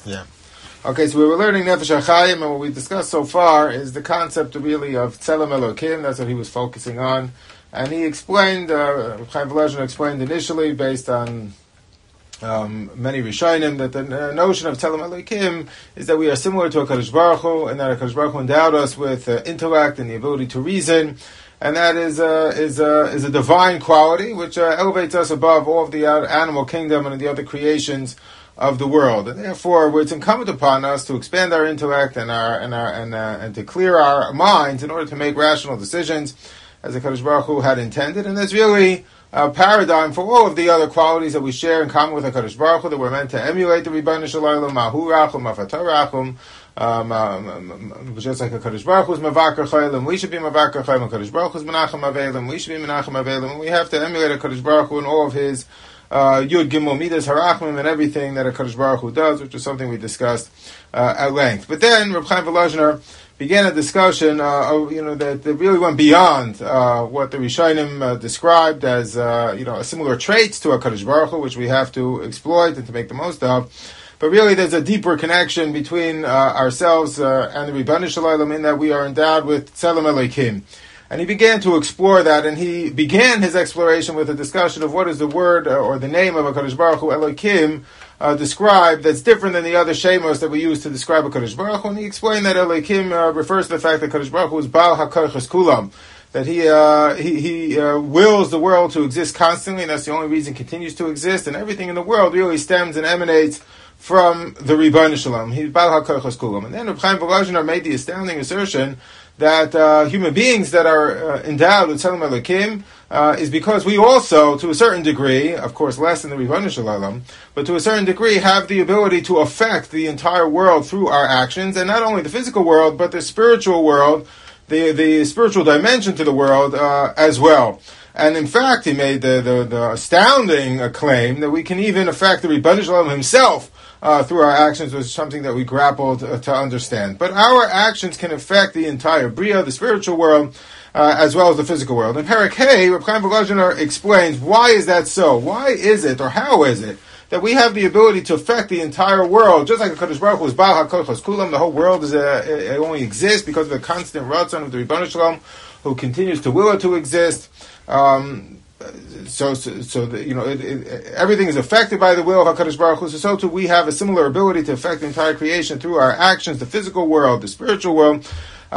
Yeah. Okay, so we were learning Nefesh HaChaim, and what we discussed so far is the concept really of Tzelem Elokim. That's what he was focusing on. And he explained, Chaim Volozhin explained initially, based on many Rishonim, that the notion of Tzelem Elokim is that we are similar to HaKadosh Baruch Hu, and that HaKadosh Baruch Hu endowed us with intellect and the ability to reason, and that is a divine quality which elevates us above all of the animal kingdom and the other creations of the world, and therefore it's incumbent upon us to expand our intellect and to clear our minds in order to make rational decisions, as the Kadosh Baruch Hu had intended. And that's really a paradigm for all of the other qualities that we share in common with the Kadosh Baruch Hu, that we're meant to emulate the Ribono Shel Olam, Mahu Rachum, Mafatah Rachum, just like a Kadosh Baruch Hu is Mavakar Chaylim, we should be Mavakar Chaylim. Kadosh Baruch Hu is Menachem Avelim, we should be Menachem Avelim. And we have to emulate a Kadosh Baruch Hu in all of his Yud Gimel Midas Harachmim and everything that a Kadosh Baruch Hu does, which is something we discussed at length. But then Reb Chaim Volozhin began a discussion, that really went beyond what the Rishonim described as, similar traits to a Kadosh Baruch Hu, which we have to exploit and to make the most of. But really, there's a deeper connection between ourselves and the Ribono Shel Olam, in that we are endowed with Tzelem Elokim. And he began to explore that, and he began his exploration with a discussion of what is the word or the name of HaKadosh Baruch Hu, Elokim, described, that's different than the other shemos that we use to describe HaKadosh Baruch Hu. And he explained that Elokim refers to the fact that HaKadosh Baruch Hu is Baal HaKochos Kulam, that he wills the world to exist constantly, and that's the only reason it continues to exist, and everything in the world really stems and emanates from the Ribono Shel Olam. He's Baal HaKochos Kulam. And then Reb Chaim Volozhin made the astounding assertion that human beings that are endowed with Tzelem Elokim is because we also, to a certain degree, of course less than the Ribono Shel Olam, but to a certain degree have the ability to affect the entire world through our actions, and not only the physical world, but the spiritual world, the spiritual dimension to the world as well. And in fact, he made the astounding claim that we can even affect the Ribono Shel Olam himself through our actions, was something that we grappled to understand. But our actions can affect the entire Bria, the spiritual world, as well as the physical world. In Perek Hey, Reb Chaim Volozhin explains why is that so? Why is it, or how is it, that we have the ability to affect the entire world, just like the Kadosh Baruch Hu is Baal HaKochos Kulam, the whole world it only exists because of the constant ratzon of the Ribono Shel Olam, who continues to will it to exist. Everything is affected by the will of HaKadosh Baruch Hu. So too we have a similar ability to affect the entire creation through our actions, the physical world, the spiritual world.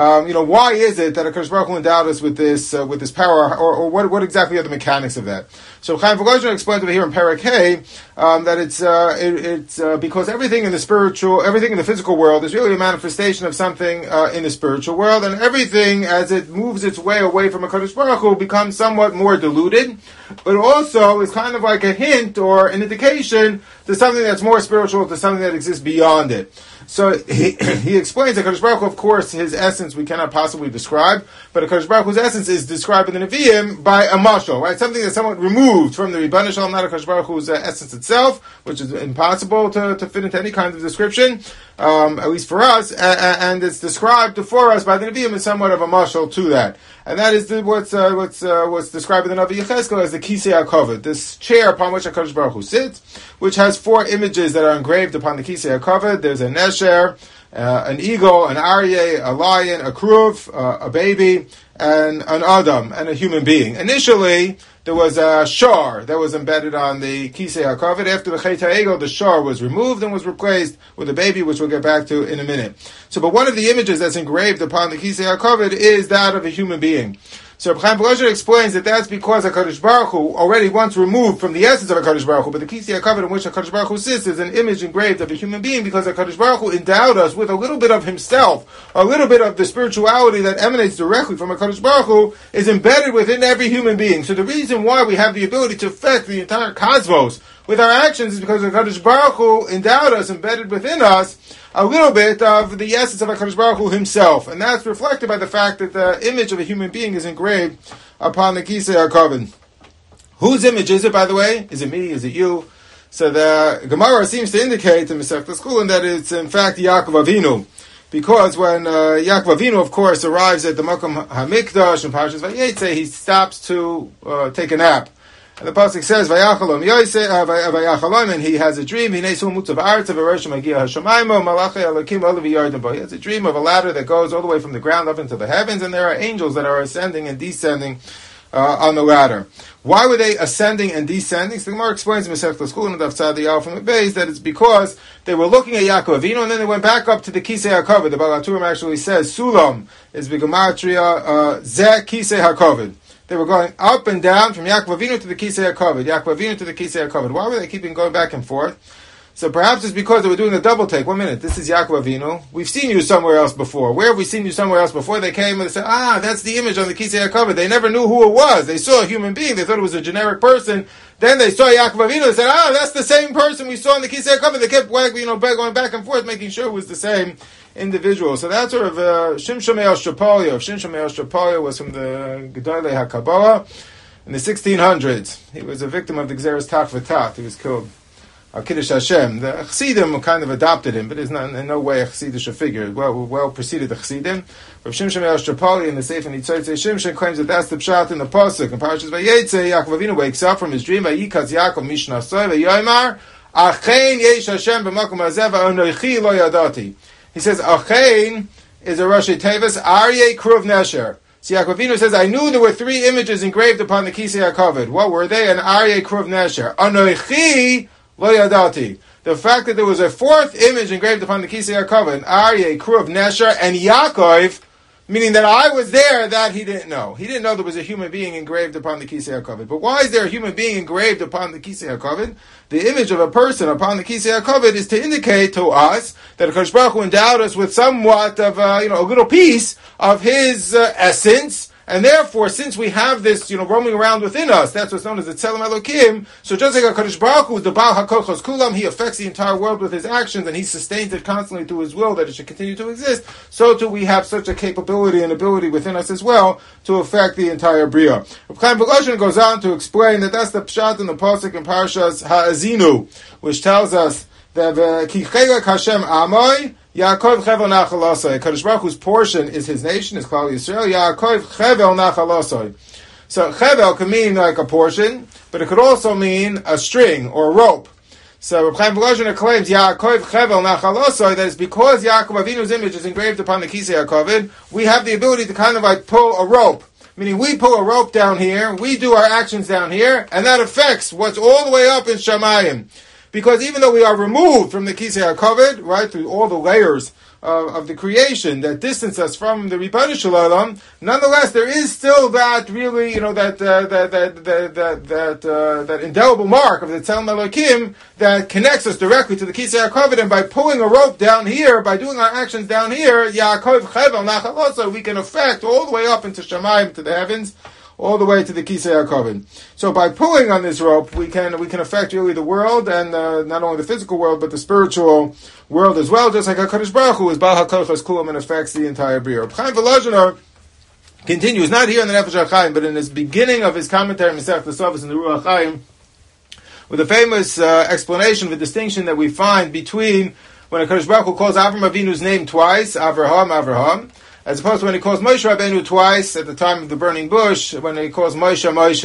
Why is it that HaKadosh Baruch Hu endowed us with this power, or what exactly are the mechanics of that? So Chaim Volozhin explained over here in Perek Hey that it's because everything in the physical world is really a manifestation of something in the spiritual world, and everything as it moves its way away from HaKadosh Baruch Hu becomes somewhat more diluted, but also is kind of like a hint or an indication to something that's more spiritual, to something that exists beyond it. So he explains that HaKadosh Baruch Hu, of course, his essence we cannot possibly describe, but HaKadosh Baruch Hu's essence is described in the Nevi'im by a mashal, right? Something that's somewhat removed from the Ribono Shel Olam, not HaKadosh Baruch Hu's essence itself, which is impossible to fit into any kind of description, at least for us, and it's described for us by the Nevi'im as somewhat of a mashal to that. And that is what's described in the Navi Yechezkel as the Kisei HaKavod, this chair upon which HaKadosh Baruch Hu sits, which has 4 images that are engraved upon the Kisei HaKavod. There's a Nesher, an eagle, an Aryeh, a lion, a Kruv, a baby, and an Adam, and a human being. Initially, there was a shar that was embedded on the Kisei HaKavod. After the Chet HaEgel, the shar was removed and was replaced with a baby, which we'll get back to in a minute. But one of the images that's engraved upon the Kisei HaKavod is that of a human being. So Reb Chaim Volozhin explains that that's because HaKadosh Baruch Hu, already once removed from the essence of HaKadosh Baruch Hu, but the Kisei HaKavod in which HaKadosh Baruch Hu sits is an image engraved of a human being, because HaKadosh Baruch Hu endowed us with a little bit of himself, a little bit of the spirituality that emanates directly from HaKadosh Baruch Hu is embedded within every human being. So the reason why we have the ability to affect the entire cosmos with our actions is because HaKadosh Baruch Hu endowed us, embedded within us, a little bit of the essence of HaKadosh Baruch Hu himself. And that's reflected by the fact that the image of a human being is engraved upon the Kisei HaKavod. Whose image is it, by the way? Is it me? Is it you? So the Gemara seems to indicate in Masechtas Chulin that it's in fact Yaakov Avinu. Because when Yaakov Avinu, of course, arrives at the Makom HaMikdash in Parshas Vayetze, he stops to take a nap. And the pasuk says, "Vayachalom Yosef, Vayachalom," and he has a dream. He has a dream of a ladder that goes all the way from the ground up into the heavens, and there are angels that are ascending and descending on the ladder. Why were they ascending and descending? So the Gemara explains in Masechtas Chulin and Daf Tzadi from the base that it's because they were looking at Yaakov Avinu and then they went back up to the Kisei HaKavod. The Baal HaTurim actually says Sulam is B'Gematria Zeh Kisei HaKavod. They were going up and down from Yaakov Avinu to the Kisei HaKavod, Yaakov Avinu to the Kisei HaKavod. Why were they keeping going back and forth? So perhaps it's because they were doing a double take. 1 minute, this is Yaakov Avinu. We've seen you somewhere else before. Where have we seen you somewhere else before? They came and they said, that's the image on the Kisei HaKavod. They never knew who it was. They saw a human being. They thought it was a generic person. Then they saw Yaakov Avinu. They said, that's the same person we saw on the Kisei HaKavod. They kept going back and forth, making sure it was the same individual. So that's sort of Shimshon Me'el Shapolia. Shimshon Me'el Shapolia was from the Gedolei HaKabbalah in the 1600s. He was a victim of the Gzeres Tach V'Tat. He was killed. Kiddush Hashem. The Chassidim kind of adopted him, but it's not in no way a Chassidish figure. Well preceded the Chassidim. Rav Shimshon Me'el Shapolia in the Sefer Nitzotzei Shimshon claims that that's the pshat in the pasuk. In Parashas Vayetze, Yaakov Avinu wakes up from his dream. Vayikaz Yaakov mishnasoi v'yoymar Achein yesh Hashem b'makom hazeh v'anochi lo yadati. He says Achein is a Rashi Tevis Aryeh Kruv Nesher. So Yaakov Avinu says, I knew there were 3 images engraved upon the Kisei HaKavod. What were they? An Aryeh Kruv Nesher. Anochi Lo Yadati. The fact that there was a 4th image engraved upon the Kisei HaKavod, Aryeh, Kruv, Nesher, and Yaakov, meaning that I was there, that he didn't know. He didn't know there was a human being engraved upon the Kisei HaKavod. But why is there a human being engraved upon the Kisei HaKavod? The image of a person upon the Kisei HaKavod is to indicate to us that HaKadosh Baruch Hu endowed us with somewhat of a little piece of his essence. And therefore, since we have this, roaming around within us, that's what's known as the Tzelem Elokim. So just like HaKadosh Baruch Hu is the Baal HaKochos Kulam, he affects the entire world with his actions, and he sustains it constantly through his will that it should continue to exist. So too we have such a capability and ability within us as well to affect the entire Bria. Reb Chaim Volozhin goes on to explain that that's the pshat in the pasuk in Parashas Ha'azinu, which tells us that Ki Chelek Hashem Amoy Yaakov Chevel Nachalasoi. Kadosh Baruch Hu's portion is his nation, is Klal Yisrael. Yaakov Chevel Nachalasoi. So Chevel can mean like a portion, but it could also mean a string or a rope. So Reb Chaim Volozhin claims Yaakov Chevel Nachalasoi, that it's because Yaakov Avinu's image is engraved upon the Kisei HaKavod, we have the ability to kind of like pull a rope. Meaning we pull a rope down here, we do our actions down here, and that affects what's all the way up in Shamayim. Because even though we are removed from the Kisei HaKavod, right, through all the layers of the creation that distance us from the Ribbono Shel Olam, nonetheless there is still that really, that indelible mark of the Tzelem Elokim that connects us directly to the Kisei HaKavod, and by pulling a rope down here, by doing our actions down here, Yaakov Chevel Nachaloso, we can affect all the way up into Shamayim, to the heavens, all the way to the Kisei HaKavod. So by pulling on this rope, we can affect really the world, and not only the physical world, but the spiritual world as well, just like HaKadosh Baruch Hu is Baal HaKochos Kulam and affects the entire Bria. Reb Chaim Volozhin continues, not here in the Nefesh HaChaim, but in his beginning of his commentary, Masechtas Sofos in the Ruach HaChaim, with a famous explanation of the distinction that we find between when HaKadosh Baruch Hu calls Avram Avinu's name twice, Avraham, as opposed to when he calls Moshe Rabbeinu twice at the time of the burning bush, when he calls Moshe.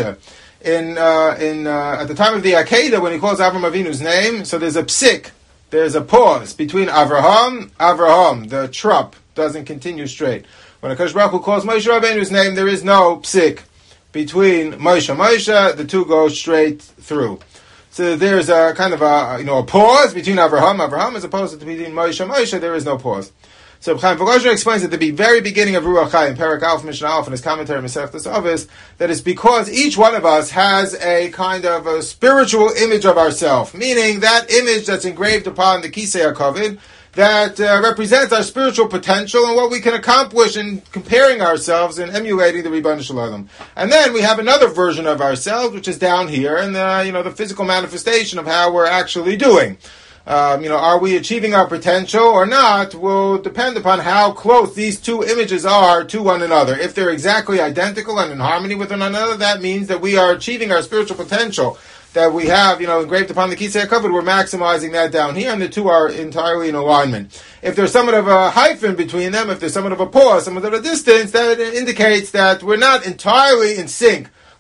At the time of the Akedah, when he calls Avram Avinu's name, so there's a psik, there's a pause between Avraham, the trup doesn't continue straight. When HaKadosh Baruch Hu calls Moshe Rabbeinu's name, there is no psik between Moshe, the two go straight through. So there's a kind of a pause between Avraham, as opposed to between Moshe, there is no pause. So Chaim Volozhin explains at the very beginning of Ruach HaChaim, Perek Aleph, Mishnah Aleph, in his commentary on Masechtas Avos, that it's because each one of us has a kind of a spiritual image of ourselves, meaning that image that's engraved upon the Kisei HaKavod, that represents our spiritual potential and what we can accomplish in comparing ourselves and emulating the Ribbono Shel Olam. And then we have another version of ourselves, which is down here, and the physical manifestation of how we're actually doing. Are we achieving our potential or not will depend upon how close these two images are to one another. If they're exactly identical and in harmony with one another, that means that we are achieving our spiritual potential that we have, engraved upon the Kisei HaKavod. We're maximizing that down here, and the two are entirely in alignment. If there's somewhat of a hyphen between them, if there's somewhat of a pause, somewhat of a distance, that indicates that we're not entirely in sync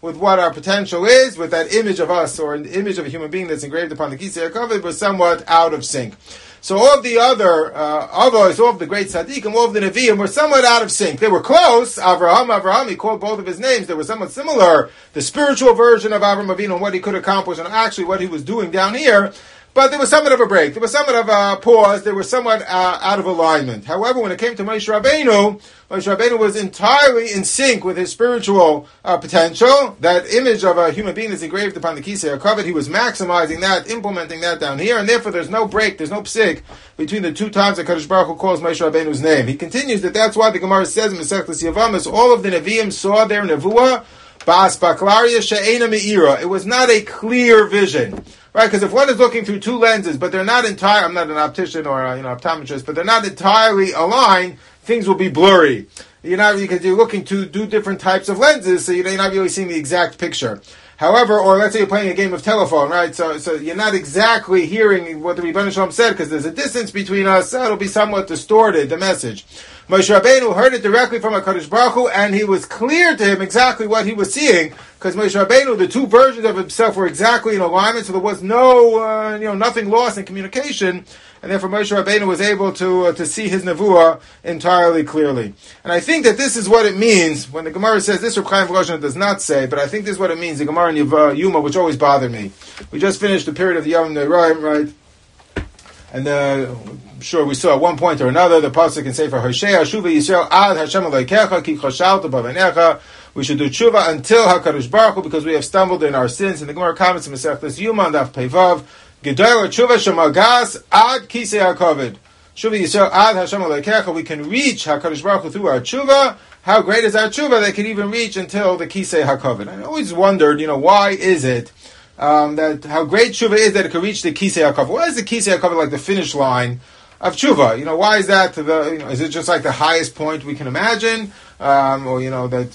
with what our potential is, with that image of us, or an image of a human being that's engraved upon the Kisei HaKavod, were somewhat out of sync. So all of the other avos, all of the great tzaddikim, all of the neviim were somewhat out of sync. They were close. Avraham, he called both of his names. They were somewhat similar. The spiritual version of Avraham Avinu and what he could accomplish, and actually what he was doing down here. But there was somewhat of a break. There was somewhat of a pause. They were somewhat out of alignment. However, when it came to Moshe Rabbeinu was entirely in sync with his spiritual potential. That image of a human being that's engraved upon the Kisei HaKavod, he was maximizing that, implementing that down here, and therefore there's no break, there's no psik between the two times that Kadosh Baruch Hu calls Moshe Rabbeinu's name. He continues that's why the Gemara says in Masechtas Yavamas, all of the Nevi'im saw their nevuah ba'as baklaria she'ena me'ira. It was not a clear vision. Right, because if one is looking through two lenses, but they're not entire, I'm not an optician or optometrist, but they're not entirely aligned, things will be blurry. Because you're looking to do different types of lenses, so you're not really seeing the exact picture. However, or let's say you're playing a game of telephone, right? So you're not exactly hearing what the Rebbeinu Shalom said, because there's a distance between us, so it'll be somewhat distorted, the message. Moshe Rabbeinu heard it directly from HaKadosh Baruch Hu, and he was clear to him exactly what he was seeing, because Moshe Rabbeinu, the two versions of himself were exactly in alignment, so there was nothing lost in communication, and therefore Moshe Rabbeinu was able to see his nevuah entirely clearly. And I think that this is what it means when the Gemara says this. Reb Chaim Volozhin does not say, but I think this is what it means. The Gemara in Yuma, which always bothered me. We just finished the period of the Yom Ne'roim, right? And I'm sure we saw at one point or another the pasuk can say for Hosea, Shuva Yisrael ad Hashem Elokecha ki choshalta b'aveinecha. We should do tshuva until HaKadosh Baruch Hu, because we have stumbled in our sins. And the Gemara comments in Masechtas Yuma on Daf Peivav. Gedol tshuva shemagas ad Kisei HaKavod. Shuva Yisrael ad Hashem Elokecha. We can reach HaKadosh Baruch Hu through our tshuva. How great is our tshuva that can even reach until the Kisei HaKavod? I always wondered, why is it that how great tshuva is that it can reach the Kisei HaKavod? Why is the Kisei HaKavod like the finish line of tshuva? Why is that is it just like the highest point we can imagine? Or that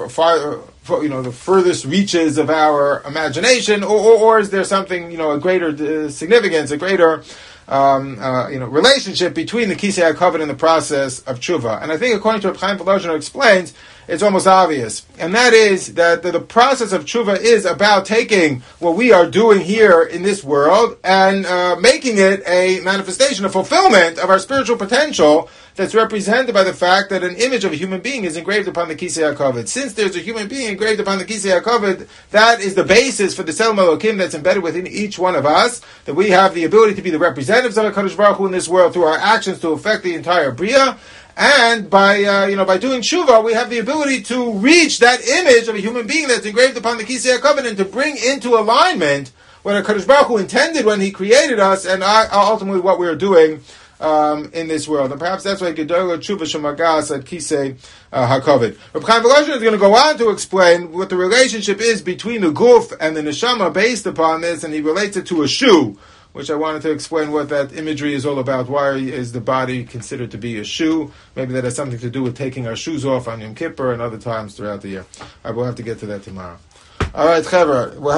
the furthest reaches of our imagination, or is there something a greater significance, a greater relationship between the Kisei HaKavod and the process of tshuva? And I think according to Reb Chaim Volozhin explains, it's almost obvious, and that is that the process of tshuva is about taking what we are doing here in this world and making it a manifestation, a fulfillment of our spiritual potential that's represented by the fact that an image of a human being is engraved upon the Kisei HaKavod. Since there's a human being engraved upon the Kisei HaKavod, that is the basis for the Tselem Elokim that's embedded within each one of us, that we have the ability to be the representatives of HaKadosh Baruch Hu in this world through our actions to affect the entire Bria. And by doing tshuva, we have the ability to reach that image of a human being that's engraved upon the Kisei HaKavod and to bring into alignment what HaKadosh Baruch Hu intended when He created us, and ultimately what we are doing in this world. And perhaps that's why Gedol tshuva shemagas at Kisei HaKavod. Reb Chaim Volozhin is going to go on to explain what the relationship is between the guf and the neshama based upon this, and he relates it to a shoe, which I wanted to explain what that imagery is all about. Why is the body considered to be a shoe? Maybe that has something to do with taking our shoes off on Yom Kippur and other times throughout the year. I will have to get to that tomorrow. All right, Chevra.